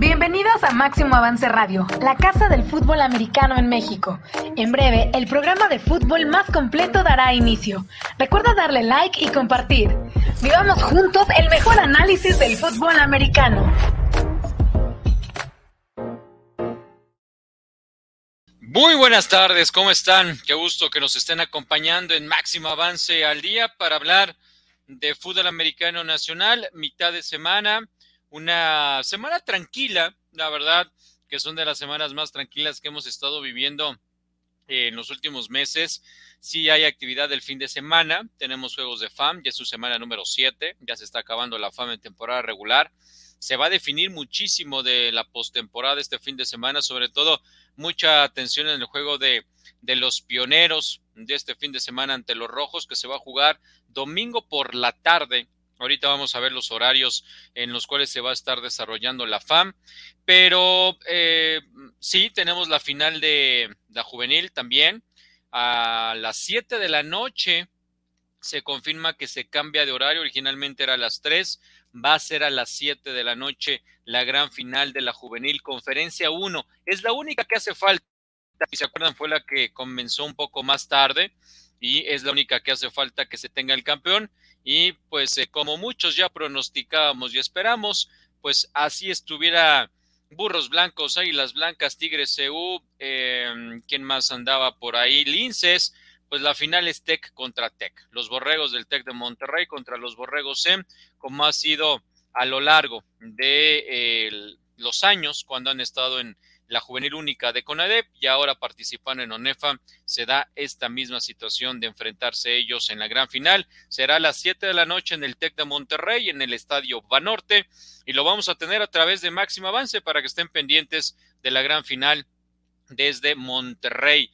Bienvenidos a Máximo Avance Radio, la casa del fútbol americano en México. En breve, el programa de fútbol más completo dará inicio. Recuerda darle like y compartir. Vivamos juntos el mejor análisis del fútbol americano. Muy buenas tardes, ¿cómo están? Qué gusto que nos estén acompañando en Máximo Avance al Día para hablar de fútbol americano nacional, mitad de semana, una semana tranquila, la verdad que son de las semanas más tranquilas que hemos estado viviendo en los últimos meses. Sí hay actividad del fin de semana, tenemos juegos de FAM, ya es su semana número 7, ya se está acabando la FAM en temporada regular. Se va a definir muchísimo de la postemporada este fin de semana, sobre todo mucha atención en el juego de los Pioneros de este fin de semana ante los Rojos, que se va a jugar domingo por la tarde. Ahorita vamos a ver los horarios en los cuales se va a estar desarrollando la FAM, pero sí, tenemos la final de la juvenil también. A las 7 de la noche se confirma que se cambia de horario, originalmente era a las 3, va a ser a las 7 de la noche la gran final de la juvenil, conferencia 1, es la única que hace falta, si se acuerdan fue la que comenzó un poco más tarde y es la única que hace falta que se tenga el campeón y pues como muchos ya pronosticábamos y esperamos, pues así estuviera Burros Blancos, Águilas Blancas, Tigres CU, ¿quién más andaba por ahí? Linces. Pues la final es Tec contra Tec, los Borregos del Tec de Monterrey contra los Borregos SEM, como ha sido a lo largo de los años cuando han estado en la juvenil única de CONADEP y ahora participando en ONEFA, se da esta misma situación de enfrentarse ellos en la gran final. Será a las 7 de la noche en el Tec de Monterrey, en el Estadio Banorte, y lo vamos a tener a través de Máximo Avance para que estén pendientes de la gran final desde Monterrey.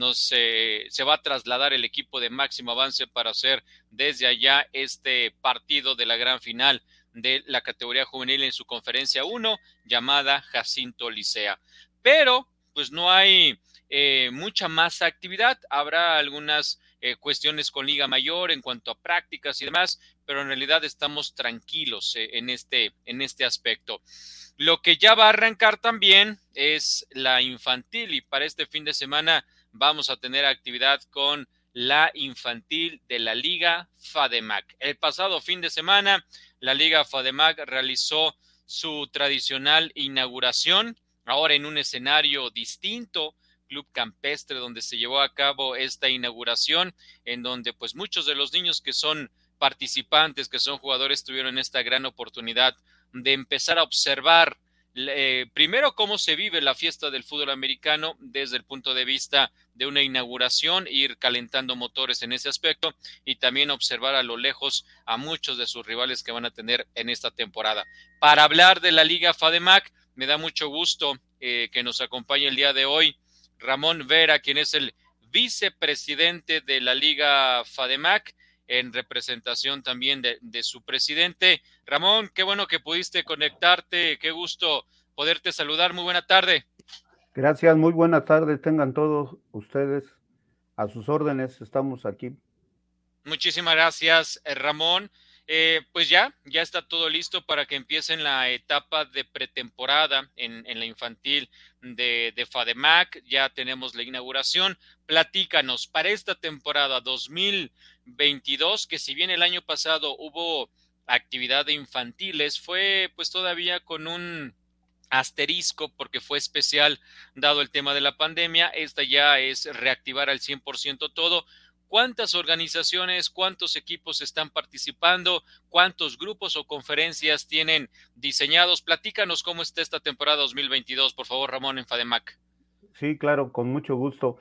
Se va a trasladar el equipo de Máximo Avance para hacer desde allá este partido de la gran final de la categoría juvenil en su conferencia 1 llamada Jacinto Licea. Pero pues no hay mucha más actividad, habrá algunas cuestiones con Liga Mayor en cuanto a prácticas y demás, pero en realidad estamos tranquilos en este aspecto. Lo que ya va a arrancar también es la infantil y para este fin de semana vamos a tener actividad con la infantil de la Liga FADEMAC. El pasado fin de semana la Liga FADEMAC realizó su tradicional inauguración, ahora en un escenario distinto, Club Campestre, donde se llevó a cabo esta inauguración, en donde pues muchos de los niños que son participantes, que son jugadores, tuvieron esta gran oportunidad de empezar a observar primero cómo se vive la fiesta del fútbol americano desde el punto de vista de una inauguración, ir calentando motores en ese aspecto y también observar a lo lejos a muchos de sus rivales que van a tener en esta temporada. Para hablar de la Liga FADEMAC, me da mucho gusto que nos acompañe el día de hoy Ramón Vera, quien es el vicepresidente de la Liga FADEMAC, en representación también de su presidente. Ramón, qué bueno que pudiste conectarte, qué gusto poderte saludar, muy buena tarde. Gracias, muy buena tarde, tengan todos ustedes a sus órdenes, estamos aquí. Muchísimas gracias, Ramón. Pues ya está todo listo para que empiecen la etapa de pretemporada en la infantil de FADEMAC. Ya tenemos la inauguración. Platícanos, para esta temporada 2022, que si bien el año pasado hubo actividad de infantiles, fue pues todavía con un asterisco porque fue especial dado el tema de la pandemia. Esta ya es reactivar al 100% todo. ¿Cuántas organizaciones, cuántos equipos están participando? ¿Cuántos grupos o conferencias tienen diseñados? Platícanos cómo está esta temporada 2022, por favor, Ramón, en FADEMAC. Sí, claro, con mucho gusto.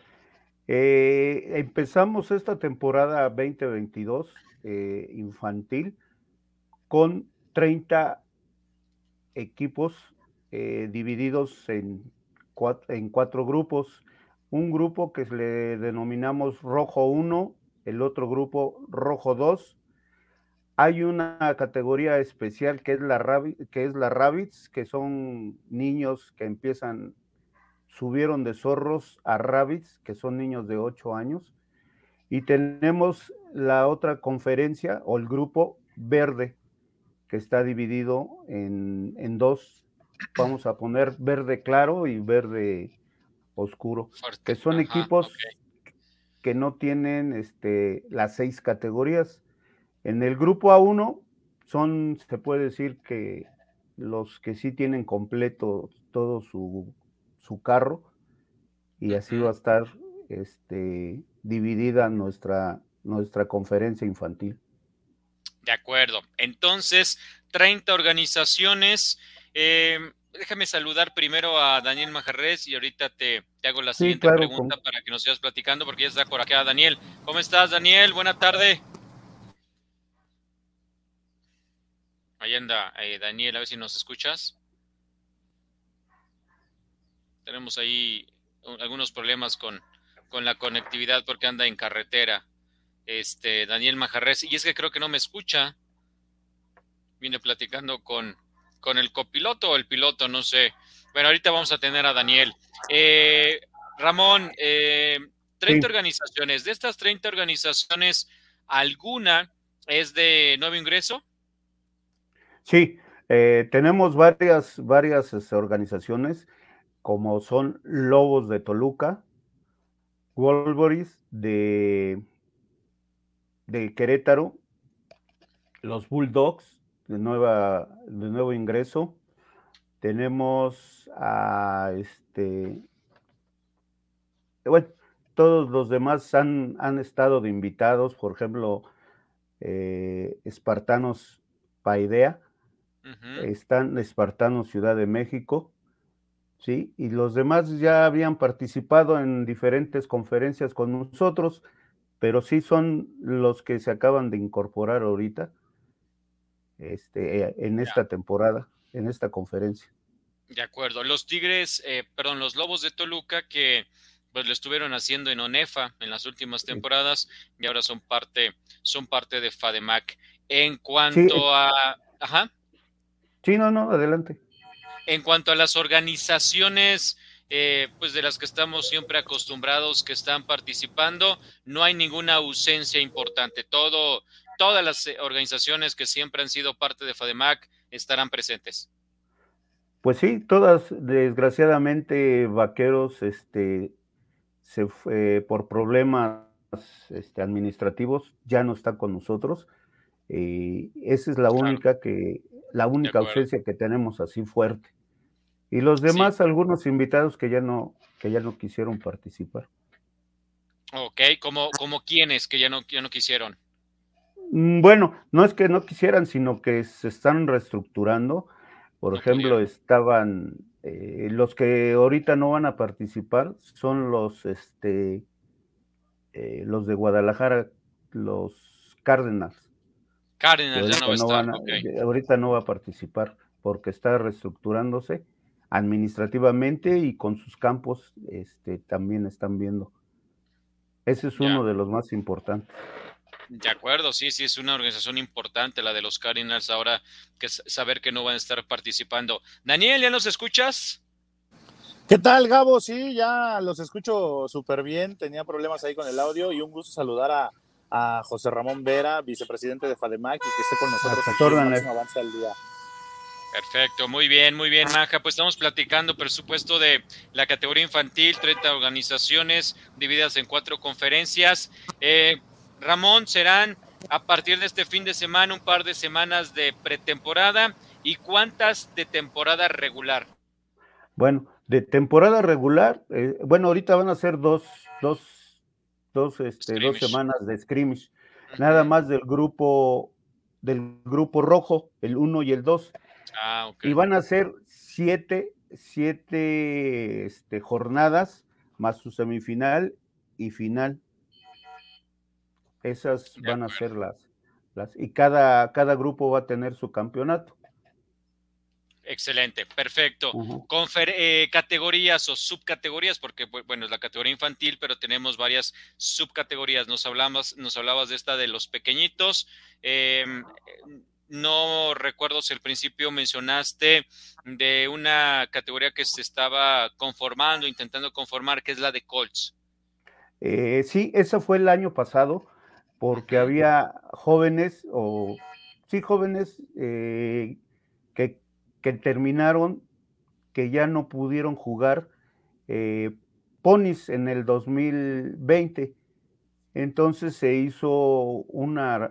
Empezamos esta temporada 2022 infantil con 30 equipos divididos en cuatro grupos. Un grupo que le denominamos Rojo 1, el otro grupo Rojo 2. Hay una categoría especial que es la Rabbits, que son niños que subieron de zorros a Rabbits, que son niños de 8 años. Y tenemos la otra conferencia o el grupo verde, que está dividido en dos vamos a poner verde claro y verde oscuro, Fuerte. que son Ajá, equipos ok. que no tienen las 6 categorías. En el grupo A1 se puede decir que los que sí tienen completo todo su carro, y así va a estar dividida nuestra conferencia infantil. De acuerdo. Entonces, 30 organizaciones. Déjame saludar primero a Daniel Majarres y ahorita te hago la Sí, siguiente claro, pregunta para que nos sigas platicando porque ya está por acá Daniel. ¿Cómo estás, Daniel? Buena tarde. Ahí anda, Daniel, a ver si nos escuchas. Tenemos ahí algunos problemas con la conectividad porque anda en carretera. Daniel Majarres, y es que creo que no me escucha. Viene platicando con el copiloto o el piloto, no sé. Bueno, ahorita vamos a tener a Daniel. Ramón, 30 sí, organizaciones. De estas 30 organizaciones, ¿alguna es de nuevo ingreso? sí. Tenemos varias organizaciones, como son Lobos de Toluca, Wolverines de Querétaro, los Bulldogs de nuevo ingreso. Tenemos a bueno, todos los demás han estado de invitados, por ejemplo, Espartanos Paidea, Uh-huh. están Espartanos Ciudad de México, ¿sí? Y los demás ya habían participado en diferentes conferencias con nosotros, pero sí son los que se acaban de incorporar ahorita, en Ya, esta temporada, en esta conferencia. de acuerdo. Los Tigres, perdón, los Lobos de Toluca que pues lo estuvieron haciendo en ONEFA en las últimas Sí, temporadas y ahora son parte de FADEMAC. En sí, cuanto a, ajá, sí, no, no, adelante. en cuanto a las organizaciones, pues de las que estamos siempre acostumbrados que están participando, no hay ninguna ausencia importante. Todas las organizaciones que siempre han sido parte de FADEMAC estarán presentes. Pues sí, todas, desgraciadamente, Vaqueros, se fue por problemas administrativos, ya no está con nosotros. Esa es Claro, la de única acuerdo. ausencia que tenemos así fuerte. Y los Sí, demás, algunos invitados que ya no quisieron participar. ok, como quienes que ya no quisieron. Bueno, no es que no quisieran, sino que se están reestructurando. Por No ejemplo, pudieron. estaban los que ahorita no van a participar son los de Guadalajara, los Cárdenas, que Cárdenas ya no va a estar, ok. ahorita no va a participar porque está reestructurándose administrativamente y con sus campos también están viendo. Ese es Ya, uno de los más importantes. de acuerdo, sí, sí, es una organización importante la de los Cardinals ahora que saber que no van a estar participando. Daniel, ¿ya nos escuchas? ¿Qué tal, Gabo? Sí, ya los escucho súper bien. Tenía problemas ahí con el audio y un gusto saludar a José Ramón Vera, vicepresidente de FADEMAC, y que esté con nosotros Hasta aquí en órdenes. Máximo Avance al Día. Perfecto, muy bien, Maja. Pues estamos platicando, por supuesto, de la categoría infantil, 30 organizaciones divididas en 4 conferencias. Ramón, serán a partir de este fin de semana un par de semanas de pretemporada y cuántas de temporada regular. Bueno, de temporada regular, bueno, ahorita van a ser dos Scrimmage. semanas de scrimmage, nada Uh-huh. más del grupo rojo, el 1 y el 2, Ah, ok. y van a ser siete jornadas más su semifinal y final. Esas De van a acuerdo. ser y cada grupo va a tener su campeonato. Excelente, perfecto. Uh-huh. Categorías o subcategorías, porque bueno, es la categoría infantil, pero tenemos varias subcategorías. Nos hablabas de esta de los pequeñitos. No recuerdo si al principio mencionaste de una categoría que se estaba conformando, intentando conformar, que es la de Colts. Sí, eso fue el año pasado, porque Uh-huh. había jóvenes, jóvenes que terminaron que ya no pudieron jugar ponis en el 2020. Entonces se hizo una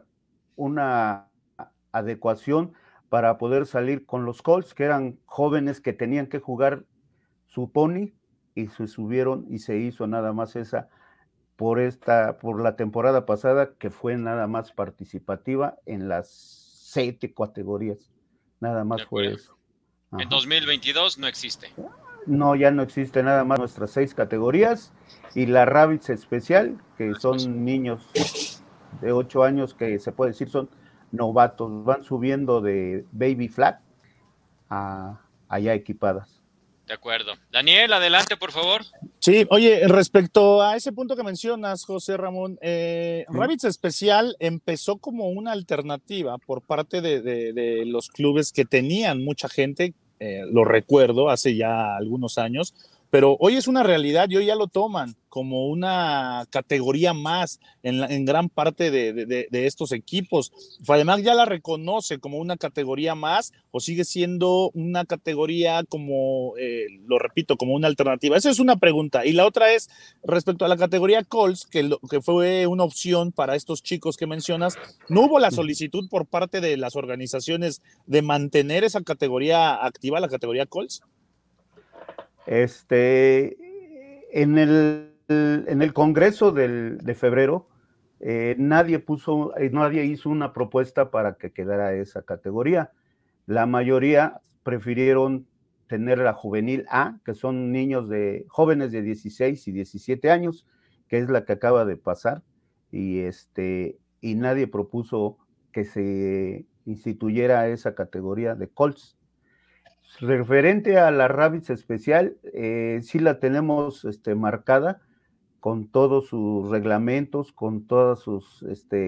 adecuación para poder salir con los Colts, que eran jóvenes que tenían que jugar su pony, y se subieron y se hizo nada más esa por la temporada pasada, que fue nada más participativa en las 7 categorías. Nada más fue eso. Ajá. En 2022 no existe. No, ya no existe, nada más nuestras 6 categorías y la Rabbits especial, que son niños de 8 años que se puede decir son novatos, van subiendo de baby flag a allá equipadas. De acuerdo. Daniel, adelante, por favor. Sí, oye, respecto a ese punto que mencionas, José Ramón, Rabbits Especial empezó como una alternativa por parte de los clubes que tenían mucha gente, lo recuerdo, hace ya algunos años, pero hoy es una realidad y hoy ya lo toman como una categoría más en gran parte de estos equipos. FADEMAC ya la reconoce como una categoría más o sigue siendo una categoría como, lo repito, como una alternativa. Esa es una pregunta. Y la otra es respecto a la categoría Colts, que fue una opción para estos chicos que mencionas. ¿No hubo la solicitud por parte de las organizaciones de mantener esa categoría activa, la categoría Colts? En el Congreso de febrero, nadie hizo una propuesta para que quedara esa categoría. La mayoría prefirieron tener la juvenil A, que son jóvenes de 16 y 17 años, que es la que acaba de pasar, y nadie propuso que se instituyera esa categoría de Colts. Referente a la Rabbits especial, sí la tenemos marcada con todos sus reglamentos, con todas sus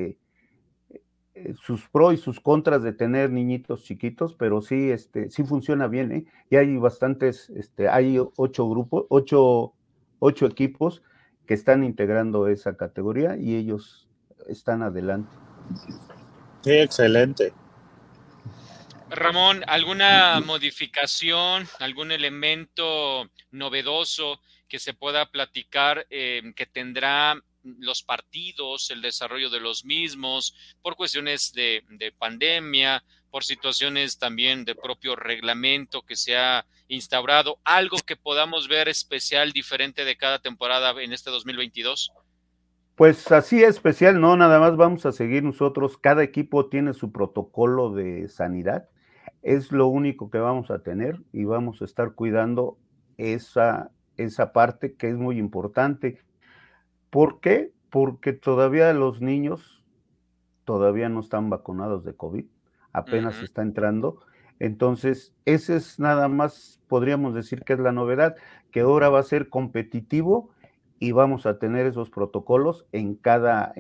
pros y sus contras de tener niñitos chiquitos, pero sí, sí funciona bien, ¿eh? Y hay bastantes, hay 8 equipos que están integrando esa categoría y ellos están adelante. Sí, excelente. Ramón, ¿alguna modificación, algún elemento novedoso que se pueda platicar que tendrá los partidos, el desarrollo de los mismos, por cuestiones de pandemia, por situaciones también de propio reglamento que se ha instaurado, algo que podamos ver especial, diferente de cada temporada en este 2022? Pues así especial, no, nada más vamos a seguir nosotros, cada equipo tiene su protocolo de sanidad, es lo único que vamos a tener y vamos a estar cuidando esa parte que es muy importante. ¿Por qué? Porque todavía los niños todavía no están vacunados de COVID, apenas está entrando, entonces ese es nada más, podríamos decir que es la novedad, que ahora va a ser competitivo y vamos a tener esos protocolos en cada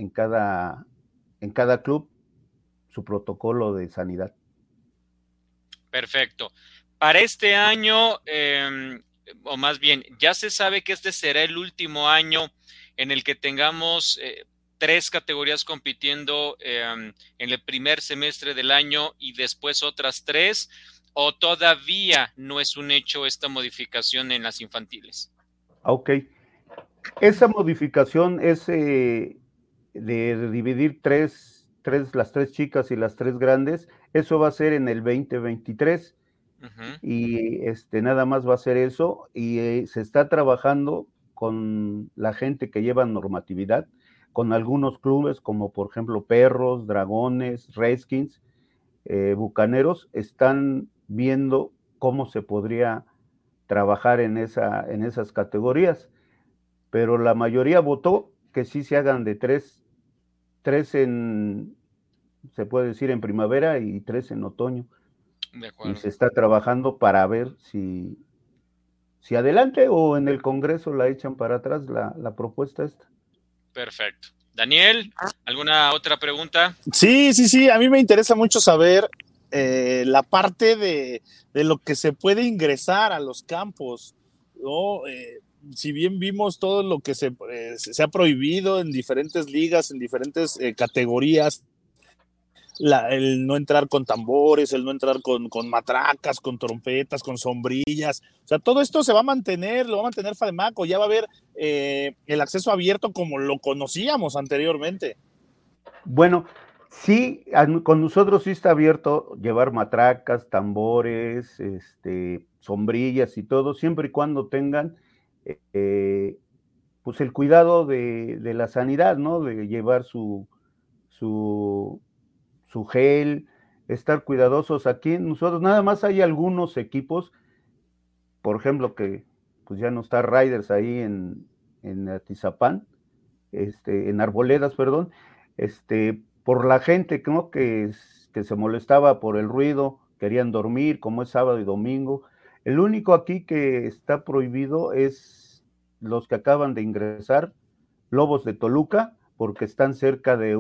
club, su protocolo de sanidad. Perfecto. Para este año, o más bien, ya se sabe que este será el último año en el que tengamos 3 categorías compitiendo en el primer semestre del año y después otras 3, ¿o todavía no es un hecho esta modificación en las infantiles? Ok. Esa modificación es de dividir las 3 chicas y las 3 grandes, eso va a ser en el 2023. Y nada más va a ser eso, y se está trabajando con la gente que lleva normatividad, con algunos clubes como por ejemplo Perros, Dragones, Redskins, Bucaneros, están viendo cómo se podría trabajar en esas categorías, pero la mayoría votó que sí se hagan de 3 se puede decir en primavera y 3 en otoño. Y se está trabajando para ver si adelante o en el Congreso la echan para atrás la propuesta esta. Perfecto. Daniel, ¿alguna otra pregunta? Sí, a mí me interesa mucho saber la parte de lo que se puede ingresar a los campos, ¿no? Si bien vimos todo lo que se ha prohibido en diferentes ligas, en diferentes categorías, el no entrar con tambores, el no entrar con matracas, con trompetas, con sombrillas. O sea, todo esto se va a mantener, lo va a mantener FADEMAC, o ya va a haber el acceso abierto como lo conocíamos anteriormente. Bueno, sí, con nosotros sí está abierto llevar matracas, tambores, sombrillas y todo, siempre y cuando tengan pues el cuidado de la sanidad, ¿no? De llevar su gel, estar cuidadosos. Aquí nosotros nada más hay algunos equipos, por ejemplo, que pues ya no está Riders ahí en Atizapán, en Arboledas, perdón, por la gente, ¿no? que se molestaba por el ruido, querían dormir, como es sábado y domingo. El único aquí que está prohibido es los que acaban de ingresar, Lobos de Toluca, porque están cerca de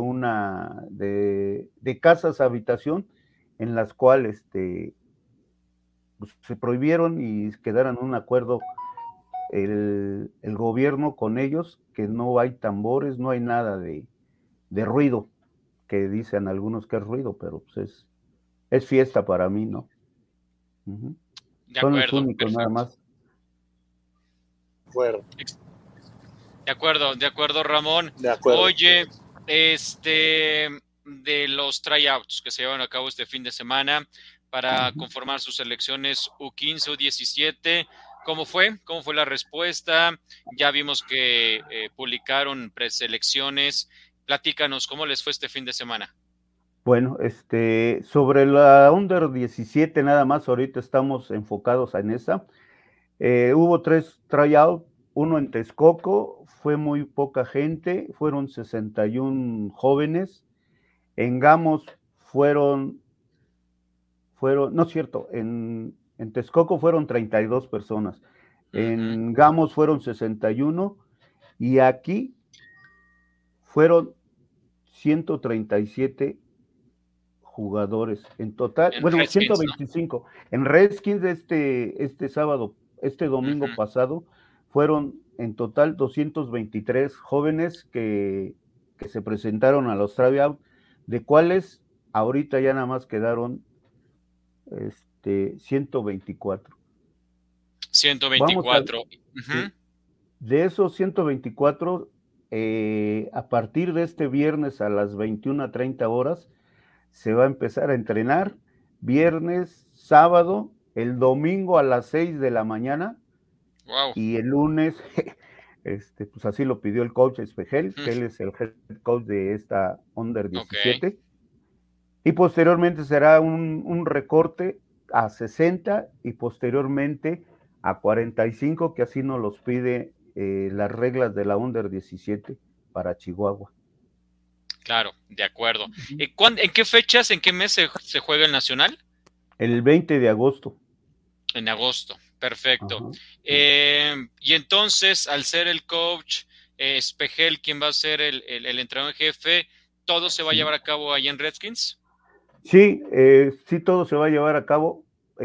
de casas habitación en las cuales pues, se prohibieron y quedaron en un acuerdo el gobierno con ellos, que no hay tambores, no hay nada de ruido, que dicen algunos que es ruido, pero pues es fiesta para mí, ¿no? Uh-huh. De Son los acuerdo, únicos nada perfecto. más. Bueno. De acuerdo, Ramón. De acuerdo. Oye, de los tryouts que se llevan a cabo este fin de semana para conformar sus selecciones U15, U17, ¿cómo fue? ¿Cómo fue la respuesta? Ya vimos que publicaron preselecciones. Platícanos, ¿cómo les fue este fin de semana? Bueno, sobre la Under 17 nada más, ahorita estamos enfocados en esa. Hubo 3 tryouts, uno en Texcoco, fue muy poca gente, fueron 61 jóvenes. En Gamos no es cierto, en Texcoco fueron 32 personas, en Gamos fueron 61 y aquí fueron 137 jugadores en total, En bueno, Redskins, 125. ¿No? En Redskins este domingo pasado, fueron en total 223 jóvenes que se presentaron a los tryout, de cuales ahorita ya nada más quedaron 124. 124. Sí, de esos 124, a partir de este viernes a las 21:30 horas, se va a empezar a entrenar, viernes, sábado, el domingo a las 6 de la mañana. Wow. Y el lunes, pues así lo pidió el coach Espejel, que él es el head coach de esta Under 17. Okay. Y posteriormente será un recorte a 60 y posteriormente a 45, que así nos los pide las reglas de la Under 17 para Chihuahua. Claro, de acuerdo. ¿En qué fechas, en qué mes se juega el Nacional? El 20 de agosto. En agosto, perfecto. Y entonces, al ser el coach Espejel, quien va a ser el entrenador en jefe, ¿todo se va a llevar a cabo ahí en Redskins? Sí, sí, todo se va a llevar a cabo.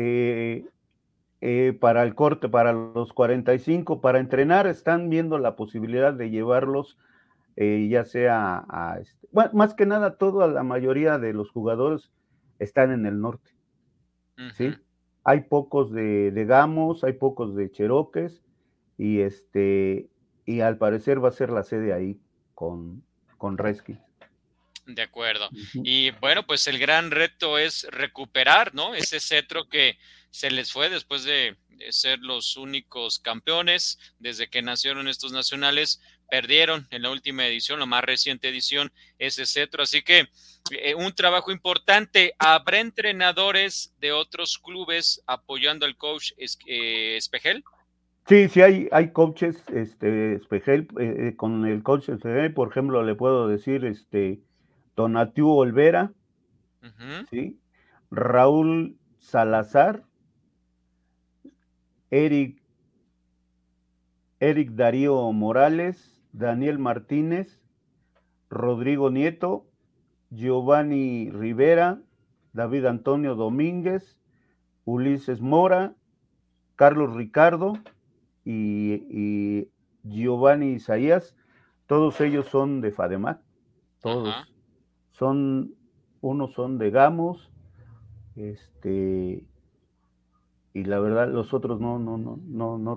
Para el corte, para los 45, para entrenar, están viendo la posibilidad de llevarlos, ya sea bueno, más que nada, toda la mayoría de los jugadores están en el norte. ¿Sí? Hay pocos de Gamos, hay pocos de Cheroques, y y al parecer va a ser la sede ahí con Redskins. De acuerdo. Y bueno, pues el gran reto es recuperar, ¿no? Ese cetro que se les fue después de ser los únicos campeones desde que nacieron estos nacionales, perdieron en la última edición, la más reciente edición, ese cetro. Así que un trabajo importante. ¿Habrá entrenadores de otros clubes apoyando al coach Espejel? Sí, sí hay coaches, Espejel, con el coach Espejel, por ejemplo, le puedo decir, Donatiu Olvera, ¿sí? Raúl Salazar, Eric Darío Morales, Daniel Martínez, Rodrigo Nieto, Giovanni Rivera, David Antonio Domínguez, Ulises Mora, Carlos Ricardo y Giovanni Isaías. Todos ellos son de FADEMAC. Todos son unos son de Gamos, y la verdad los otros no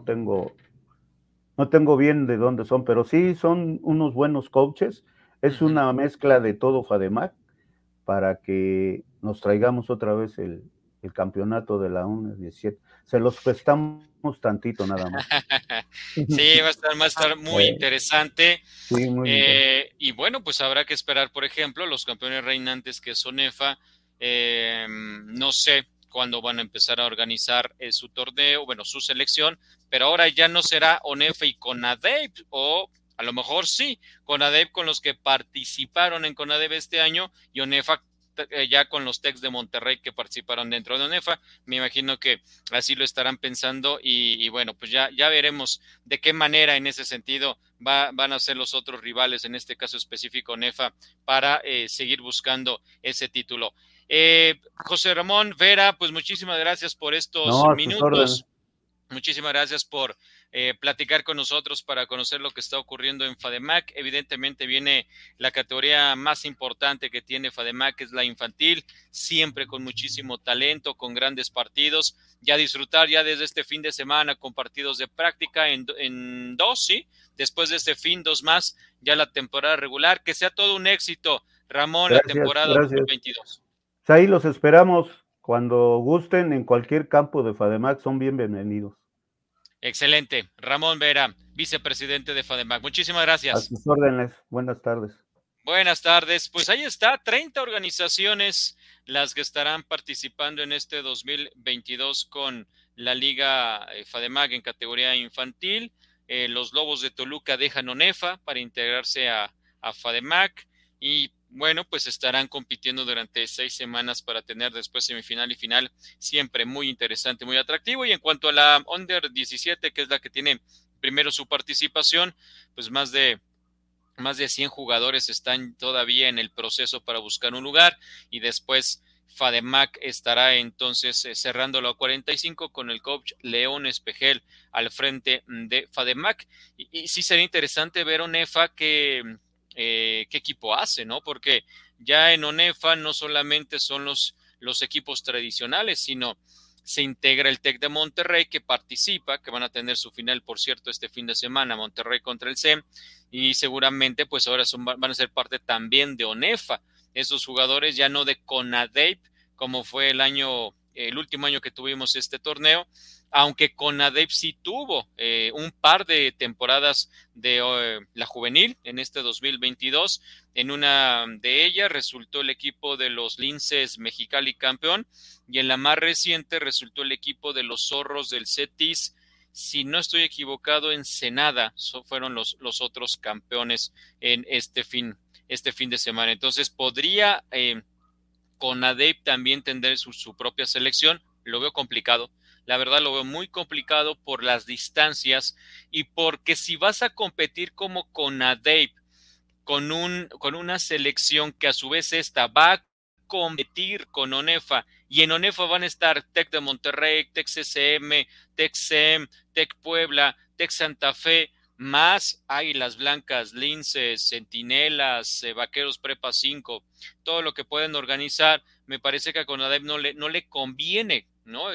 tengo bien de dónde son, pero sí son unos buenos coaches. Es una mezcla de todo FADEMAC para que nos traigamos otra vez el campeonato de la U17. Se los prestamos tantito nada más. Sí, va a estar muy interesante. Sí, muy interesante. Y bueno, pues habrá que esperar, por ejemplo, los campeones reinantes que son ONEFA. No sé cuándo van a empezar a organizar su torneo, bueno, su selección, pero ahora ya no será ONEFA y CONADEP, o a lo mejor sí, CONADEP con los que participaron en CONADEP este año y ONEFA ya con los Tex de Monterrey que participaron dentro de ONEFA. Me imagino que así lo estarán pensando y bueno, pues ya veremos de qué manera en ese sentido van a ser los otros rivales, en este caso específico ONEFA, para seguir buscando ese título. José Ramón Vera, pues muchísimas gracias por estos minutos. Muchísimas gracias por platicar con nosotros para conocer lo que está ocurriendo en FADEMAC. Evidentemente viene la categoría más importante que tiene FADEMAC, que es la infantil, siempre con muchísimo talento, con grandes partidos. Ya disfrutar ya desde este fin de semana con partidos de práctica en dos, ¿sí? Después de este fin, 2 más, ya la temporada regular. Que sea todo un éxito, Ramón, gracias, la temporada 2022. Ahí los esperamos cuando gusten en cualquier campo de FADEMAC, son bienvenidos. Excelente. Ramón Vera, vicepresidente de FADEMAC. Muchísimas gracias. A sus órdenes. Buenas tardes. Buenas tardes. Pues ahí está, 30 organizaciones las que estarán participando en este 2022 con la Liga FADEMAC en categoría infantil. Los Lobos de Toluca dejan ONEFA para integrarse a FADEMAC y bueno, pues estarán compitiendo durante 6 semanas para tener después semifinal y final, siempre muy interesante, muy atractivo. Y en cuanto a la Under 17, que es la que tiene primero su participación, pues más de 100 jugadores están todavía en el proceso para buscar un lugar y después FADEMAC estará entonces cerrándolo a 45 con el coach León Espejel al frente de FADEMAC. Y sí sería interesante ver ONEFA qué equipo hace, ¿no? Porque ya en ONEFA no solamente son los equipos tradicionales, sino se integra el TEC de Monterrey que participa, que van a tener su final, por cierto, este fin de semana, Monterrey contra el CEM, y seguramente pues ahora van a ser parte también de ONEFA, esos jugadores ya no de CONADEP, como fue el último año que tuvimos este torneo, aunque CONADEP sí tuvo un par de temporadas de la juvenil en este 2022. En una de ellas resultó el equipo de los Linces Mexicali campeón y en la más reciente resultó el equipo de los Zorros del Cetis. Si no estoy equivocado, Ensenada fueron los otros campeones en este fin de semana. Entonces podría CONADEP también tener su propia selección. Lo veo complicado. La verdad lo veo muy complicado por las distancias y porque si vas a competir como CONADEP con una selección que a su vez esta va a competir con ONEFA y en ONEFA van a estar TEC de Monterrey, TEC CCM, TEC SEM, TEC Puebla, TEC Santa Fe, más Águilas Blancas, Linces, Centinelas, Vaqueros Prepa 5, todo lo que pueden organizar, me parece que a CONADEP no le conviene, ¿no?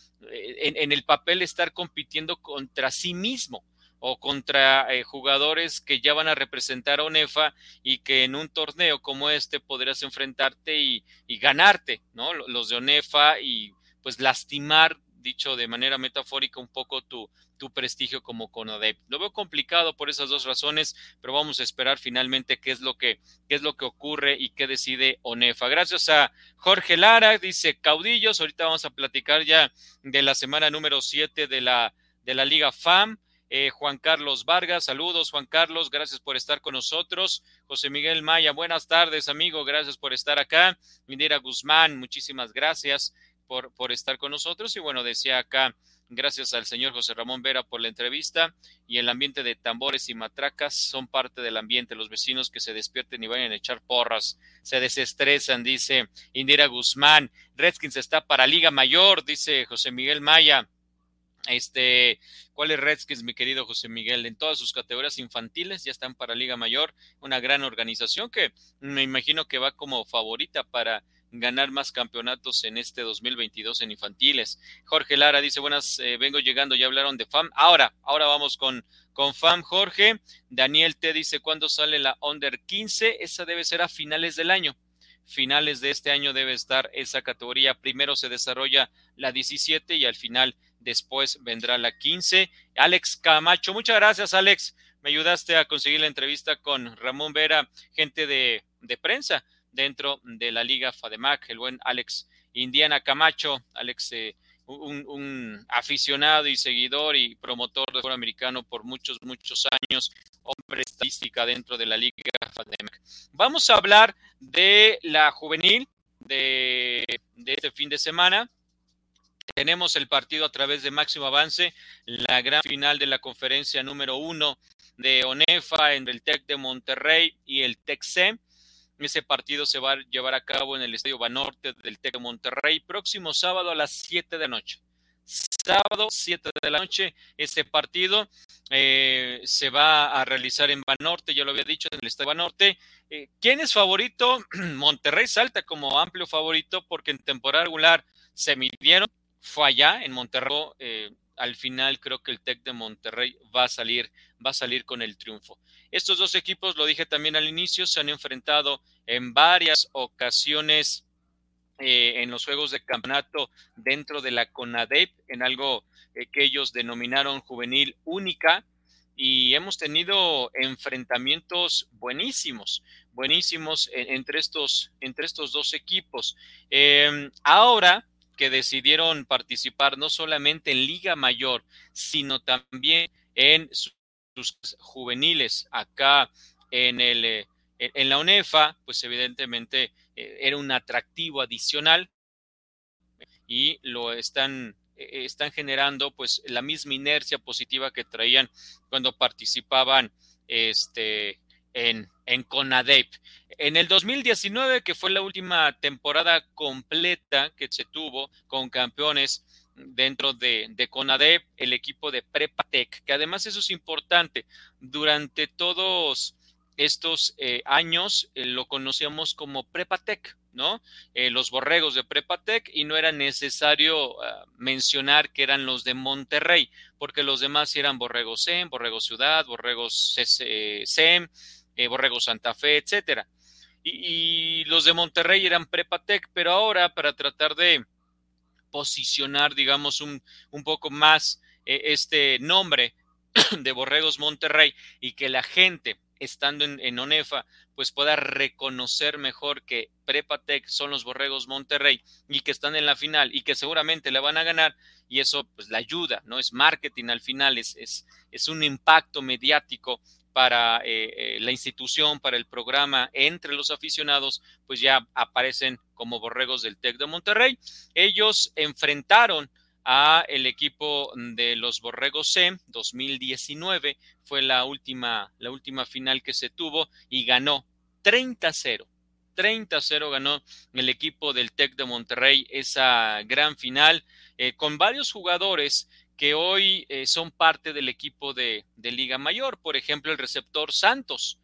En el papel estar compitiendo contra sí mismo o contra jugadores que ya van a representar a ONEFA y que en un torneo como este podrías enfrentarte y ganarte, ¿no? Los de ONEFA y pues lastimar, dicho de manera metafórica, un poco tu prestigio como CONADEP. Lo veo complicado por esas dos razones, pero vamos a esperar finalmente qué es lo que ocurre y qué decide ONEFA. Gracias a Jorge Lara, dice Caudillos, ahorita vamos a platicar ya de la semana número 7 de la Liga FAM. Juan Carlos Vargas, saludos Juan Carlos, gracias por estar con nosotros. José Miguel Maya, buenas tardes amigo, gracias por estar acá. Indira Guzmán, muchísimas gracias por estar con nosotros y bueno, decía acá, gracias al señor José Ramón Vera por la entrevista y el ambiente de tambores y matracas son parte del ambiente, los vecinos que se despierten y vayan a echar porras, se desestresan, dice Indira Guzmán. Redskins está para Liga Mayor, dice José Miguel Maya. ¿Cuáles Redskins, mi querido José Miguel? En todas sus categorías infantiles ya están para Liga Mayor, una gran organización que me imagino que va como favorita para ganar más campeonatos en este 2022 en infantiles. Jorge Lara dice, buenas, vengo llegando, ya hablaron de FAM. Ahora vamos con FAM, Jorge. Daniel T dice, ¿cuándo sale la Under 15? Esa debe ser a finales del año. Finales de este año debe estar esa categoría. Primero se desarrolla la 17 y al final después vendrá la 15. Alex Camacho, muchas gracias, Alex. Me ayudaste a conseguir la entrevista con Ramón Vera, gente de prensa dentro de la Liga FADEMAC, el buen Alex Indiana Camacho. Alex, un aficionado y seguidor y promotor de fútbol americano por muchos años, hombre estadística dentro de la Liga FADEMAC. Vamos a hablar de la juvenil de este fin de semana. Tenemos el partido a través de Máximo Avance, la gran final de la conferencia número 1 de ONEFA entre el TEC de Monterrey y el TEC-C. Ese partido se va a llevar a cabo en el Estadio Banorte del TEC de Monterrey próximo sábado a las 7 de la noche. Sábado, 7 de la noche, este partido se va a realizar en Banorte, ya lo había dicho, en el Estadio Banorte. ¿Quién es favorito? Monterrey salta como amplio favorito porque en temporada regular se midieron, fue allá en Monterrey. Al final creo que el TEC de Monterrey va a salir con el triunfo. Estos dos equipos, lo dije también al inicio, se han enfrentado en varias ocasiones en los juegos de campeonato dentro de la CONADEP, en algo que ellos denominaron juvenil única, y hemos tenido enfrentamientos buenísimos entre estos dos equipos. Ahora que decidieron participar no solamente en Liga Mayor, sino también en sus juveniles acá en la ONEFA, pues evidentemente era un atractivo adicional y lo están generando pues la misma inercia positiva que traían cuando participaban en CONADEP. En el 2019, que fue la última temporada completa que se tuvo con campeones dentro de CONADEP, el equipo de Prepatec, que además eso es importante, durante todos estos años lo conocíamos como Prepatec, ¿no? Los borregos de Prepatec, y no era necesario mencionar que eran los de Monterrey, porque los demás eran Borregos SEM, Borregos Ciudad, Borregos SEM, Borregos Santa Fe, etcétera. Y los de Monterrey eran Prepatec, pero ahora para tratar de posicionar, digamos, un poco más este nombre de Borregos Monterrey y que la gente estando en ONEFA pues pueda reconocer mejor que Prepatec son los Borregos Monterrey y que están en la final y que seguramente la van a ganar, y eso pues la ayuda, ¿no? Es marketing al final, es un impacto mediático para la institución, para el programa, entre los aficionados, pues ya aparecen como Borregos del TEC de Monterrey. Ellos enfrentaron a el equipo de los Borregos SEM 2019, fue la última final que se tuvo y ganó 30-0. 30-0 ganó el equipo del TEC de Monterrey esa gran final, con varios jugadores que hoy son parte del equipo de Liga Mayor. Por ejemplo, el receptor Santos,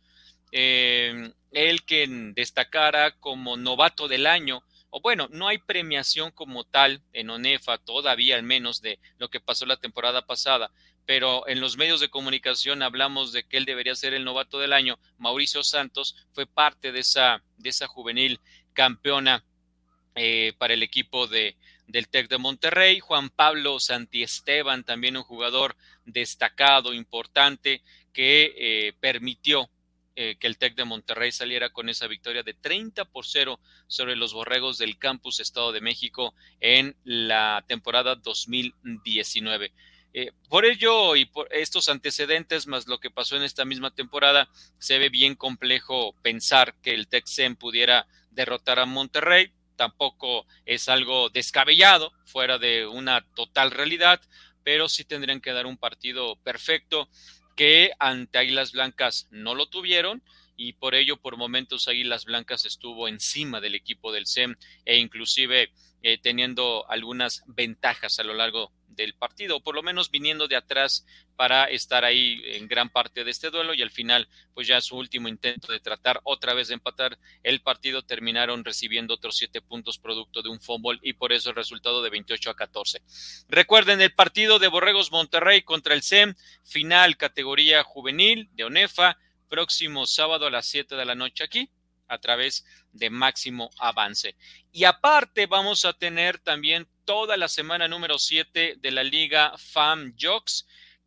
él que destacara como novato del año, o bueno, no hay premiación como tal en ONEFA todavía, al menos de lo que pasó la temporada pasada, pero en los medios de comunicación hablamos de que él debería ser el novato del año. Mauricio Santos fue parte de esa juvenil campeona para el equipo del TEC de Monterrey. Juan Pablo Santiesteban, también un jugador destacado, importante, que permitió que el TEC de Monterrey saliera con esa victoria de 30-0 sobre los Borregos del Campus Estado de México en la temporada 2019. Por ello y por estos antecedentes más lo que pasó en esta misma temporada, se ve bien complejo pensar que el TEC-SEM pudiera derrotar a Monterrey. Tampoco es algo descabellado, fuera de una total realidad, pero sí tendrían que dar un partido perfecto, que ante Águilas Blancas no lo tuvieron, y por ello por momentos Águilas Blancas estuvo encima del equipo del SEM e inclusive teniendo algunas ventajas a lo largo del partido, o por lo menos viniendo de atrás para estar ahí en gran parte de este duelo, y al final, pues ya su último intento de tratar otra vez de empatar el partido, terminaron recibiendo otros 7 puntos producto de un fumble, y por eso el resultado de 28-14. Recuerden el partido de Borregos Monterrey contra el SEM, final categoría juvenil de ONEFA, próximo sábado a las 7 de la noche aquí, a través de Máximo Avance. Y aparte vamos a tener también toda la semana número 7 de la Liga FAM Jocks,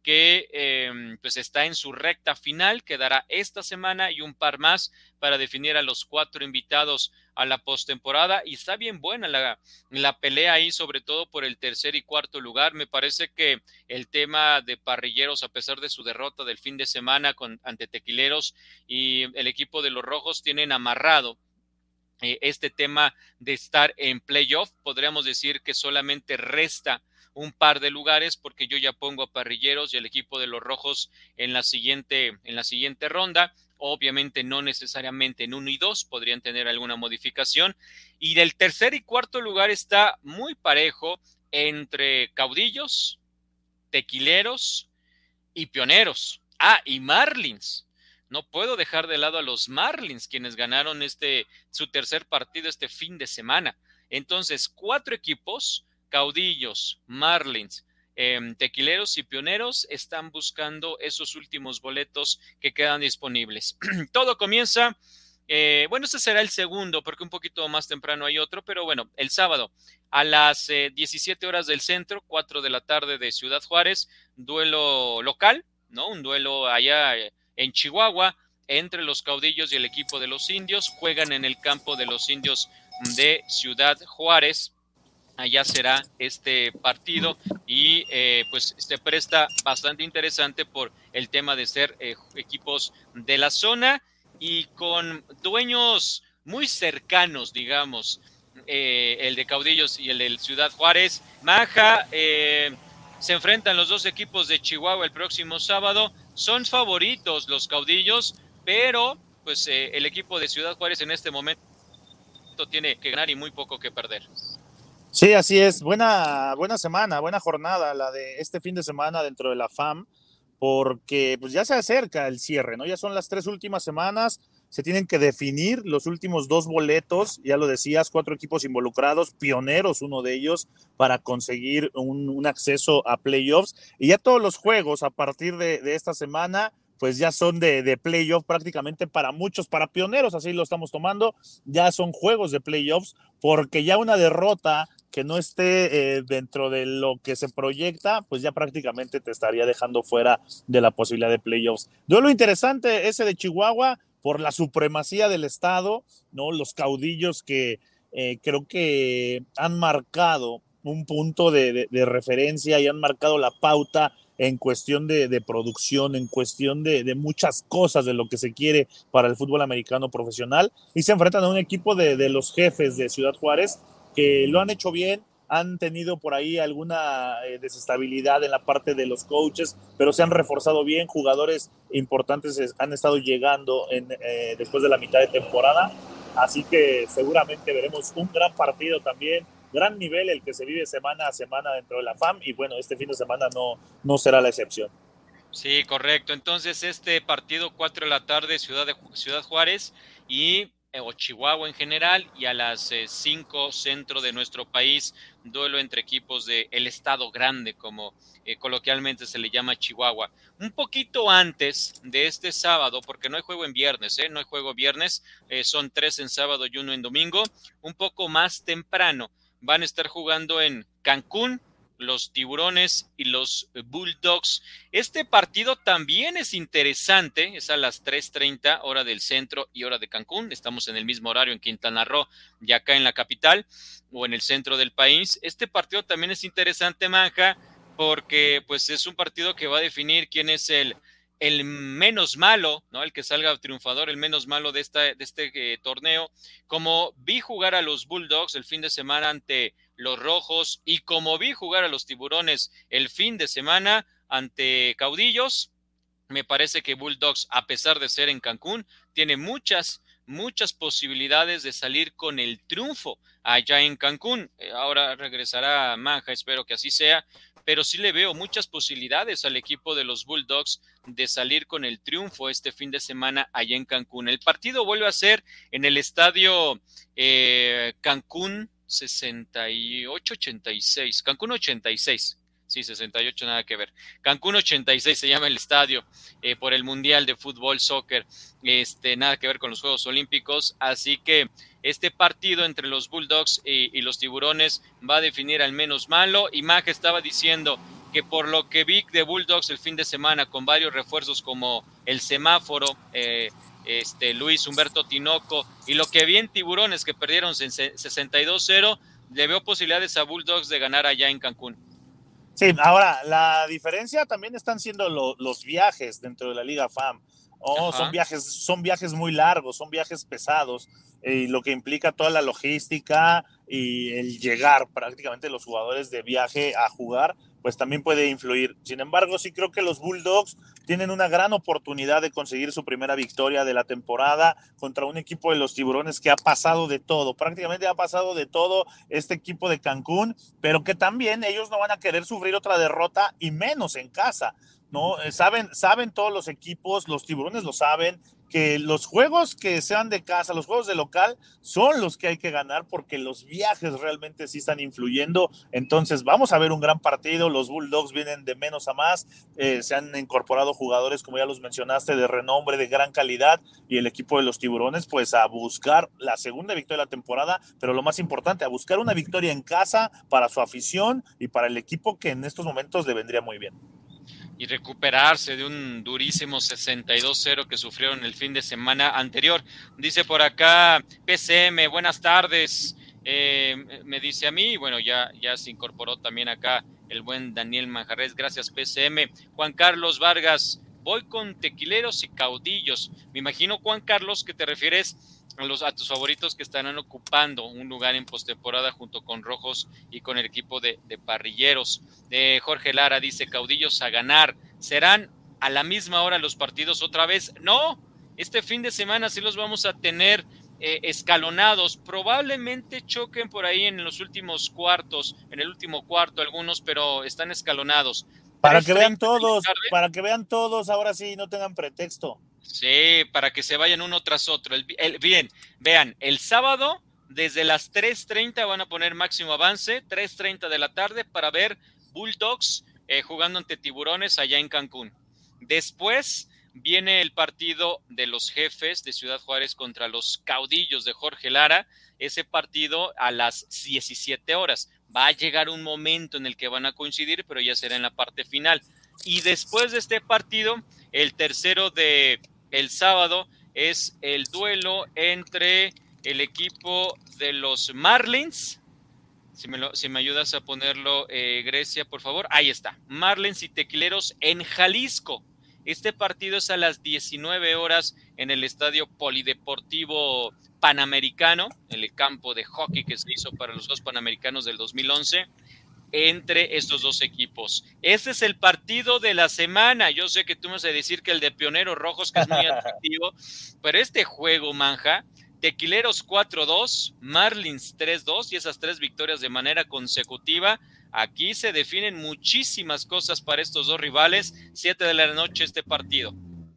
que pues está en su recta final, quedará esta semana y un par más para definir a los 4 invitados a la postemporada, y está bien buena la pelea ahí, sobre todo por el tercer y cuarto lugar. Me parece que el tema de Parrilleros, a pesar de su derrota del fin de semana ante Tequileros y el equipo de los Rojos, tienen amarrado este tema de estar en playoff. Podríamos decir que solamente resta un par de lugares, porque yo ya pongo a Parrilleros y el equipo de los Rojos en la siguiente ronda. Obviamente no necesariamente en 1 y 2, podrían tener alguna modificación. Y del tercer y cuarto lugar está muy parejo entre Caudillos, Tequileros y Pioneros. Y Marlins. No puedo dejar de lado a los Marlins, quienes ganaron su tercer partido este fin de semana. Entonces, 4 equipos, Caudillos, Marlins, Tequileros y Pioneros, están buscando esos últimos boletos que quedan disponibles. Todo comienza, este será el segundo, porque un poquito más temprano hay otro, pero bueno, el sábado a las 17 horas del centro, 4 de la tarde de Ciudad Juárez, duelo local, ¿no? Un duelo allá en Chihuahua, entre los Caudillos y el equipo de los Indios. Juegan en el campo de los Indios de Ciudad Juárez. Allá será este partido, y pues se presta bastante interesante por el tema de ser equipos de la zona y con dueños muy cercanos, digamos, el de Caudillos y el de Ciudad Juárez. Maja, se enfrentan los 2 equipos de Chihuahua el próximo sábado. Son favoritos los Caudillos, pero pues el equipo de Ciudad Juárez en este momento tiene que ganar y muy poco que perder. Sí, así es. Buena semana, buena jornada la de este fin de semana dentro de la FAM, porque pues ya se acerca el cierre, ¿no? Ya son las 3 últimas semanas, se tienen que definir los últimos 2 boletos, ya lo decías, 4 equipos involucrados, Pioneros uno de ellos, para conseguir un acceso a playoffs, y ya todos los juegos a partir de esta semana pues ya son de playoff prácticamente para muchos, para Pioneros, así lo estamos tomando, ya son juegos de playoffs, porque ya una derrota que no esté dentro de lo que se proyecta, pues ya prácticamente te estaría dejando fuera de la posibilidad de playoffs. Duelo interesante ese de Chihuahua por la supremacía del estado, ¿no? Los Caudillos que creo que han marcado un punto de referencia y han marcado la pauta en cuestión de producción, en cuestión de muchas cosas de lo que se quiere para el fútbol americano profesional, y se enfrentan a un equipo de los Jefes de Ciudad Juárez, que lo han hecho bien, han tenido por ahí alguna desestabilidad en la parte de los coaches, pero se han reforzado bien, jugadores importantes han estado llegando después de la mitad de temporada, así que seguramente veremos un gran partido también, gran nivel el que se vive semana a semana dentro de la FAM, y bueno, este fin de semana no será la excepción. Sí, correcto. Entonces este partido 4 de la tarde, Ciudad Juárez o Chihuahua en general, y a las 5 centro de nuestro país, duelo entre equipos del estado grande, como coloquialmente se le llama Chihuahua. Un poquito antes de este sábado, porque no hay juego en viernes, no hay juego viernes, son 3 en sábado y 1 en domingo. Un poco más temprano van a estar jugando en Cancún los Tiburones y los Bulldogs. Este partido también es interesante, es a las 3:30 hora del centro y hora de Cancún. Estamos en el mismo horario en Quintana Roo y acá en la capital o en el centro del país. Este partido también es interesante, Manja, porque pues es un partido que va a definir quién es el menos malo, ¿no? El que salga triunfador, el menos malo de este torneo. Como vi jugar a los Bulldogs el fin de semana ante los Rojos, y como vi jugar a los Tiburones el fin de semana ante Caudillos, me parece que Bulldogs, a pesar de ser en Cancún, tiene muchas posibilidades de salir con el triunfo allá en Cancún. Ahora regresará Manja, espero que así sea, pero sí le veo muchas posibilidades al equipo de los Bulldogs de salir con el triunfo este fin de semana allá en Cancún. El partido vuelve a ser en el estadio Cancún 68-86, Cancún 86. Sí, 68, nada que ver. Cancún 86 se llama el estadio por el Mundial de Fútbol, Soccer, nada que ver con los Juegos Olímpicos, así que este partido entre los Bulldogs y los Tiburones va a definir al menos malo. Y Maje estaba diciendo que por lo que vi de Bulldogs el fin de semana con varios refuerzos como el semáforo, Luis Humberto Tinoco, y lo que vi en Tiburones que perdieron 62-0, le veo posibilidades a Bulldogs de ganar allá en Cancún. Sí, ahora, la diferencia también están siendo los viajes dentro de la Liga FAM. Son viajes muy largos, son viajes pesados, lo que implica toda la logística y el llegar prácticamente los jugadores de viaje a jugar, pues también puede influir. Sin embargo, sí creo que los Bulldogs tienen una gran oportunidad de conseguir su primera victoria de la temporada contra un equipo de los Tiburones que ha pasado de todo, prácticamente ha pasado de todo este equipo de Cancún, pero que también ellos no van a querer sufrir otra derrota y menos en casa, ¿no? Saben todos los equipos, los Tiburones lo saben, que los juegos que sean de casa, los juegos de local, son los que hay que ganar porque los viajes realmente sí están influyendo. Entonces vamos a ver un gran partido. Los Bulldogs vienen de menos a más, se han incorporado jugadores, como ya los mencionaste, de renombre, de gran calidad, y el equipo de los Tiburones pues a buscar la segunda victoria de la temporada, pero lo más importante, a buscar una victoria en casa para su afición y para el equipo que en estos momentos le vendría muy bien. Y recuperarse de un durísimo 62-0 que sufrieron el fin de semana anterior. Dice por acá PCM, buenas tardes, me dice a mí, bueno, ya se incorporó también acá el buen Daniel Manjarres, gracias PCM. Juan Carlos Vargas, voy con Tequileros y Caudillos. Me imagino, Juan Carlos, que te refieres a tus favoritos que estarán ocupando un lugar en postemporada junto con Rojos y con el equipo de Parrilleros. Jorge Lara dice, Caudillos a ganar. ¿Serán a la misma hora los partidos otra vez? No, este fin de semana sí los vamos a tener escalonados. Probablemente choquen por ahí en los últimos cuartos, en el último cuarto algunos, pero están escalonados. Para que vean todos, ahora sí, no tengan pretexto. Sí, para que se vayan uno tras otro. Bien, vean, el sábado desde las 3:30 van a poner Máximo Avance, 3:30 de la tarde, para ver Bulldogs jugando ante Tiburones allá en Cancún. Después viene el partido de los Jefes de Ciudad Juárez contra los Caudillos de Jorge Lara, ese partido a las 17 horas. Va a llegar un momento en el que van a coincidir, pero ya será en la parte final. Y después de este partido, el tercero de el sábado es el duelo entre el equipo de los Marlins. Si me ayudas a ponerlo, Grecia, por favor. Ahí está. Marlins y Tequileros en Jalisco. Este partido es a las 19 horas en el Estadio Polideportivo Panamericano, en el campo de hockey que se hizo para los Juegos Panamericanos del 2011. Entre estos dos equipos. Este es el partido de la semana. Yo sé que tú me vas a decir que el de Pioneros Rojos, que es muy atractivo, pero este juego, Manja, Tequileros 4-2, Marlins 3-2, y esas 3 victorias de manera consecutiva. Aquí se definen muchísimas cosas para estos dos rivales. 7 de la noche este partido.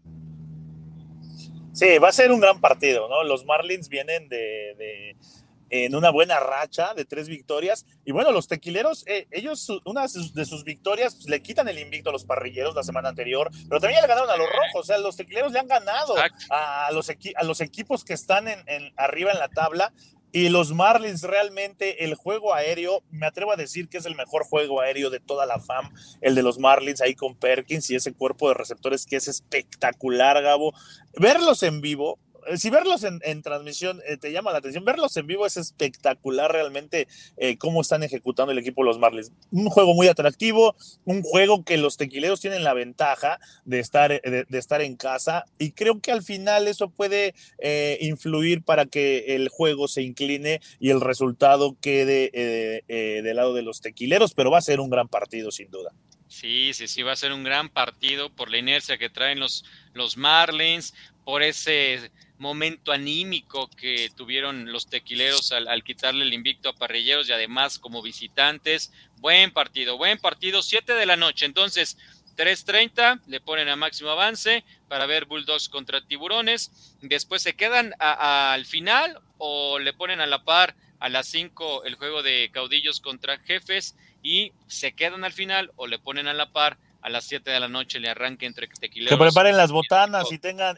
Sí, va a ser un gran partido, ¿no? Los Marlins vienen en una buena racha de 3 victorias, y bueno, los Tequileros, ellos, una de sus victorias, pues, le quitan el invicto a los Parrilleros la semana anterior, pero también le ganaron a los Rojos. O sea, los Tequileros le han ganado a los equipos que están arriba en la tabla, y los Marlins realmente, el juego aéreo, me atrevo a decir que es el mejor juego aéreo de toda la FAM, el de los Marlins ahí con Perkins y ese cuerpo de receptores que es espectacular, Gabo. Verlos en vivo, si verlos en transmisión te llama la atención, verlos en vivo es espectacular realmente, cómo están ejecutando el equipo de los Marlins. Un juego muy atractivo, un juego que los Tequileros tienen la ventaja de estar en casa, y creo que al final eso puede influir para que el juego se incline y el resultado quede del lado de los Tequileros, pero va a ser un gran partido sin duda. Sí, va a ser un gran partido por la inercia que traen los Marlins, por ese momento anímico que tuvieron los tequileros al quitarle el invicto a Parrilleros y además como visitantes. Buen partido, 7 de la noche. Entonces, 3:30 le ponen a Máximo Avance para ver Bulldogs contra Tiburones. Después se quedan al final o le ponen a la par a las 5 el juego de Caudillos contra Jefes y se quedan al final o le ponen a la par a las 7 de la noche le arranque entre tequileros. Que preparen las botanas y tengan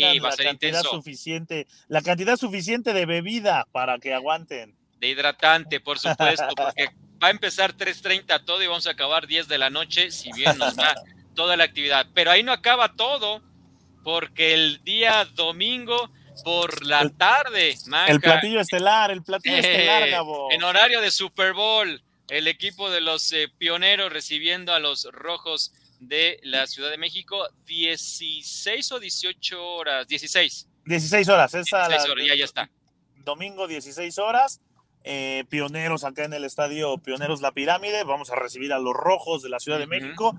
la cantidad suficiente de bebida para que aguanten. De hidratante, por supuesto, porque va a empezar 3:30 todo y vamos a acabar 10 de la noche, si bien nos da toda la actividad. Pero ahí no acaba todo, porque el día domingo por la tarde, Maca, el platillo estelar, Gabo. En horario de Super Bowl, el equipo de los Pioneros recibiendo a los Rojos de la Ciudad de México, 16 o 18 horas, 16. 16 horas, esa 16 horas, ya está. Domingo 16 horas, Pioneros acá en el estadio Pioneros La Pirámide, vamos a recibir a los Rojos de la Ciudad de México.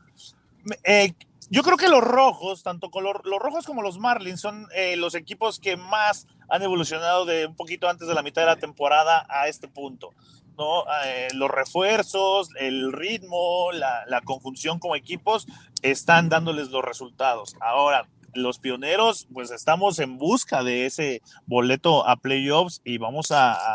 Yo creo que los Rojos, tanto con los Rojos como los Marlins, son los equipos que más han evolucionado de un poquito antes de la mitad de la temporada a este punto, ¿no? Los refuerzos, el ritmo, la conjunción como equipos están dándoles los resultados. Ahora, los Pioneros, pues estamos en busca de ese boleto a playoffs y vamos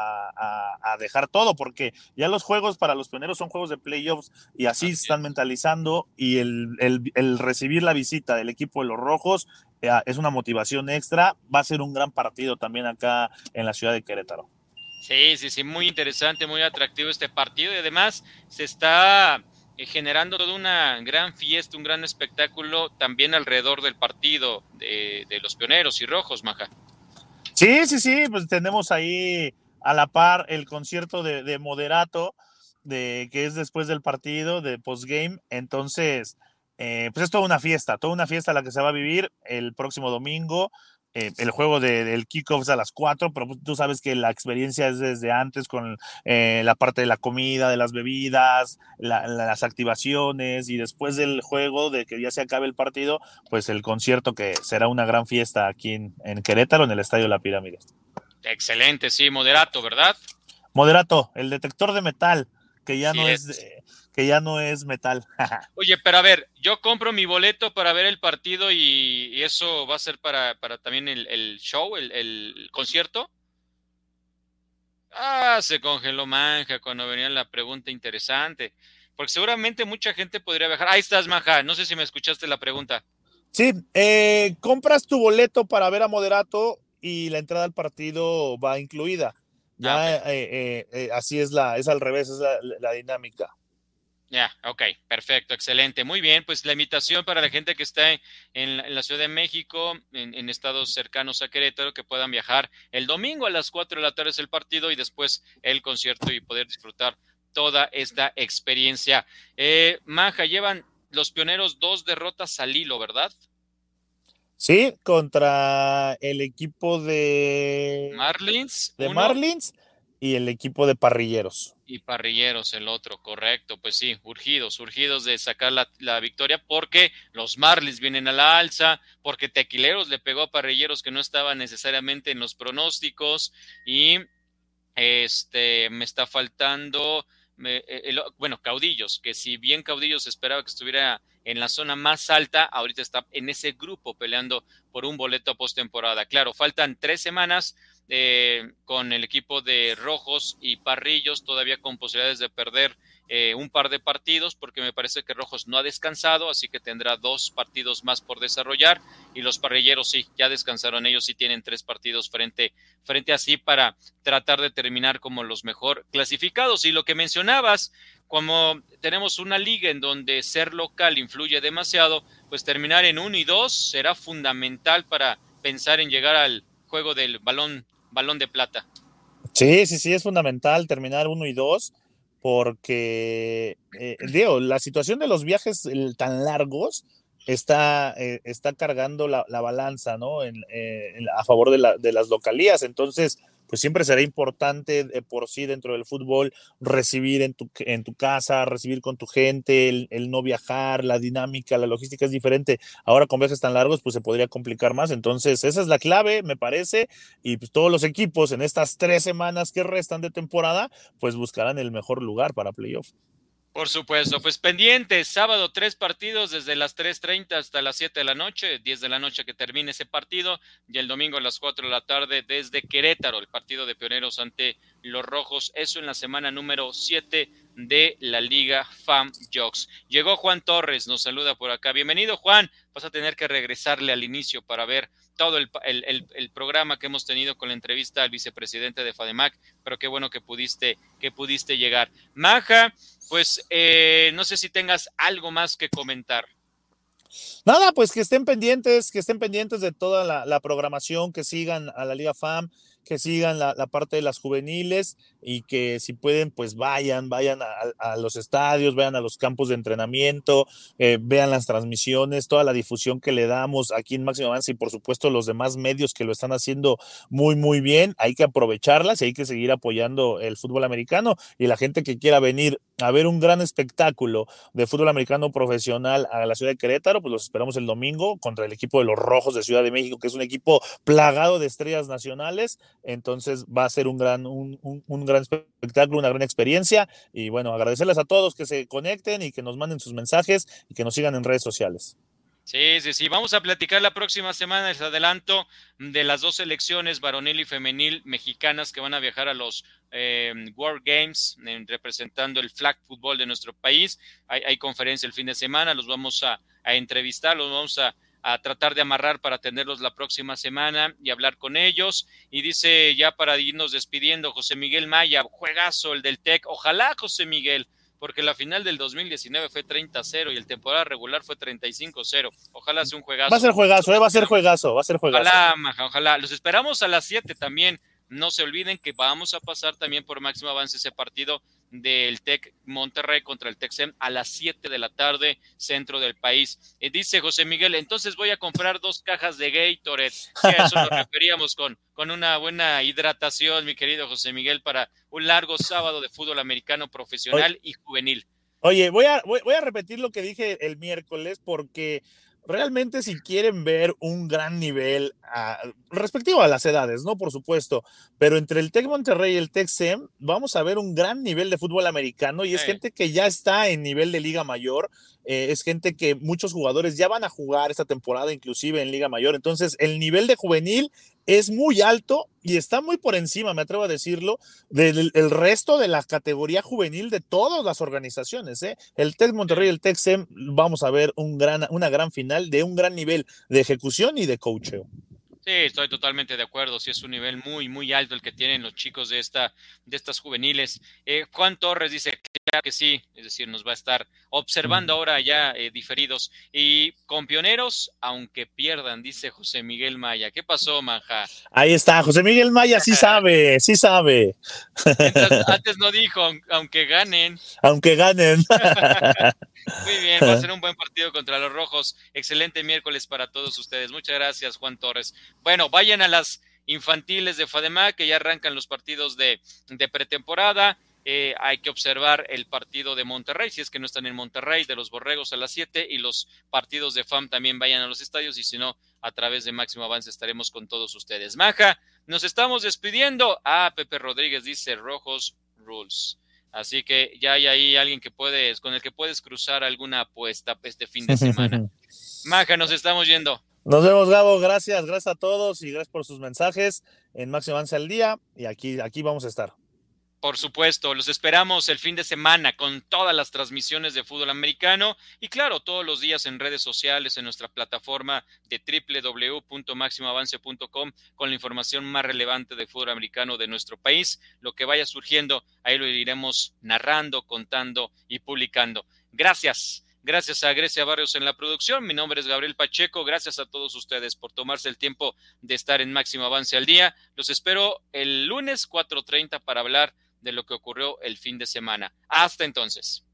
a dejar todo, porque ya los juegos para los Pioneros son juegos de playoffs y así se están mentalizando, y el recibir la visita del equipo de los Rojos es una motivación extra. Va a ser un gran partido también acá en la ciudad de Querétaro. Sí, muy interesante, muy atractivo este partido y además se está generando toda una gran fiesta, un gran espectáculo también alrededor del partido de los Pioneros y Rojos, Maja. Sí, pues tenemos ahí a la par el concierto de Moderato, que es después del partido, de postgame. Entonces, pues es toda una fiesta la que se va a vivir el próximo domingo. El juego del kickoff es a las 4, pero tú sabes que la experiencia es desde antes con la parte de la comida, de las bebidas, las activaciones, y después del juego, de que ya se acabe el partido, pues el concierto, que será una gran fiesta aquí en Querétaro, en el Estadio La Pirámide. Excelente, sí, Moderato, ¿verdad? Moderato, el detector de metal, que ya no es metal. Oye, pero a ver, yo compro mi boleto para ver el partido y eso va a ser para también el show, el concierto. Se congeló Manja cuando venía la pregunta interesante, porque seguramente mucha gente podría viajar. Ahí estás, Manja, no sé si me escuchaste la pregunta. Sí, compras tu boleto para ver a Moderato y la entrada al partido va incluida. Ya, así es al revés, es la dinámica. Ya, ok, perfecto, excelente. Muy bien, pues la invitación para la gente que está en la Ciudad de México, en estados cercanos a Querétaro, que puedan viajar el domingo a las 4 de la tarde es el partido y después el concierto y poder disfrutar toda esta experiencia. Maja, llevan los Pioneros 2 derrotas al hilo, ¿verdad? Sí, contra el equipo de Marlins. Marlins y el equipo de Parrilleros. Y Parrilleros el otro, correcto. Pues sí, urgidos de sacar la victoria, porque los Marlins vienen a la alza, porque Tequileros le pegó a Parrilleros que no estaba necesariamente en los pronósticos, y me está faltando Caudillos, que si bien Caudillos esperaba que estuviera en la zona más alta, ahorita está en ese grupo peleando por un boleto a postemporada. Claro, faltan 3 semanas con el equipo de Rojos y Parrillos, todavía con posibilidades de perder un par de partidos, porque me parece que Rojos no ha descansado, así que tendrá 2 partidos más por desarrollar, y los Parrilleros sí, ya descansaron, ellos sí tienen 3 partidos frente a sí para tratar de terminar como los mejor clasificados. Y lo que mencionabas, como tenemos una liga en donde ser local influye demasiado, pues terminar en 1 y 2 será fundamental para pensar en llegar al juego del balón de plata. Sí, es fundamental terminar 1 y 2, porque la situación de los viajes tan largos está cargando la balanza, ¿no? A favor de las localías. Entonces, pues siempre será importante por sí dentro del fútbol recibir en tu casa, recibir con tu gente, el no viajar, la dinámica, la logística es diferente. Ahora con viajes tan largos, pues se podría complicar más. Entonces, esa es la clave, me parece, y pues todos los equipos en estas 3 semanas que restan de temporada, pues buscarán el mejor lugar para playoff. Por supuesto, pues pendientes, sábado 3 partidos desde las 3:30 hasta las 7 de la noche, 10 de la noche que termine ese partido, y el domingo a las 4 de la tarde desde Querétaro, el partido de Pioneros ante los Rojos, eso en la semana número 7 de la Liga FAM Jocks. Llegó Juan Torres, nos saluda por acá. Bienvenido, Juan, vas a tener que regresarle al inicio para ver todo el programa que hemos tenido con la entrevista al vicepresidente de FADEMAC, pero qué bueno que pudiste llegar. Maja, pues no sé si tengas algo más que comentar. Nada, pues que estén pendientes de toda la programación, que sigan a la Liga FAM, que sigan la parte de las juveniles y que si pueden, pues vayan a los estadios, vayan a los campos de entrenamiento, vean las transmisiones, toda la difusión que le damos aquí en Máximo Avance y por supuesto los demás medios que lo están haciendo muy, muy bien. Hay que aprovecharlas y hay que seguir apoyando el fútbol americano y la gente que quiera venir a ver un gran espectáculo de fútbol americano profesional a la ciudad de Querétaro, pues los esperamos el domingo contra el equipo de los Rojos de Ciudad de México, que es un equipo plagado de estrellas nacionales. Entonces va a ser un gran espectáculo, una gran experiencia y bueno, agradecerles a todos que se conecten y que nos manden sus mensajes y que nos sigan en redes sociales. Sí, vamos a platicar la próxima semana, les adelanto, de las 2 selecciones varonil y femenil mexicanas que van a viajar a los World Games, representando el flag fútbol de nuestro país. Hay conferencia el fin de semana, los vamos a entrevistar, los vamos a tratar de amarrar para tenerlos la próxima semana y hablar con ellos. Y dice, ya para irnos despidiendo, José Miguel Maya, juegazo el del TEC. Ojalá, José Miguel, porque la final del 2019 fue 30-0 y el temporada regular fue 35-0. Ojalá sea un juegazo. Va a ser juegazo, va a ser juegazo. Ojalá, Maja, ojalá. Los esperamos a las 7 también. No se olviden que vamos a pasar también por Máximo Avance ese partido del TEC Monterrey contra el TECSEM a las 7 de la tarde, centro del país. Dice José Miguel, entonces voy a comprar 2 cajas de Gatorade. Sí, a eso nos referíamos con una buena hidratación, mi querido José Miguel, para un largo sábado de fútbol americano profesional y juvenil. Oye, voy a repetir lo que dije el miércoles porque realmente si quieren ver un gran nivel respectivo a las edades, ¿no? Por supuesto, pero entre el TEC Monterrey y el TECSEM vamos a ver un gran nivel de fútbol americano y es gente que ya está en nivel de Liga Mayor, es gente que muchos jugadores ya van a jugar esta temporada inclusive en Liga Mayor, entonces el nivel de juvenil es muy alto y está muy por encima, me atrevo a decirlo, del resto de la categoría juvenil de todas las organizaciones, ¿eh? El TEC Monterrey y el TECSEM vamos a ver una gran final de un gran nivel de ejecución y de coacheo. Sí, estoy totalmente de acuerdo. Sí, es un nivel muy, muy alto el que tienen los chicos de estas juveniles. Juan Torres dice claro que sí, es decir, nos va a estar observando ahora ya diferidos. Y con Pioneros, aunque pierdan, dice José Miguel Maya. ¿Qué pasó, Manja? Ahí está, José Miguel Maya sí sabe. Antes no dijo, aunque ganen. Aunque ganen. Muy bien, va a ser un buen partido contra los Rojos. Excelente miércoles para todos ustedes. Muchas gracias, Juan Torres. Bueno, vayan a las infantiles de FADEMAC, que ya arrancan los partidos de pretemporada. Hay que observar el partido de Monterrey, si es que no están en Monterrey, de los Borregos a las 7, y los partidos de FAM también vayan a los estadios, y si no, a través de Máximo Avance estaremos con todos ustedes. Maja, nos estamos despidiendo. Pepe Rodríguez dice Rojos Rules. Así que ya hay ahí alguien con el que puedes cruzar alguna apuesta este fin de semana. Maja, nos estamos yendo. Nos vemos, Gabo. Gracias a todos y gracias por sus mensajes en Máximo Avance al Día. Y aquí vamos a estar. Por supuesto, los esperamos el fin de semana con todas las transmisiones de fútbol americano y claro, todos los días en redes sociales, en nuestra plataforma de www.maximoavance.com con la información más relevante de fútbol americano de nuestro país. Lo que vaya surgiendo, ahí lo iremos narrando, contando y publicando. Gracias a Grecia Barrios en la producción. Mi nombre es Gabriel Pacheco. Gracias a todos ustedes por tomarse el tiempo de estar en Máximo Avance al Día. Los espero el lunes 4:30 para hablar de lo que ocurrió el fin de semana. Hasta entonces.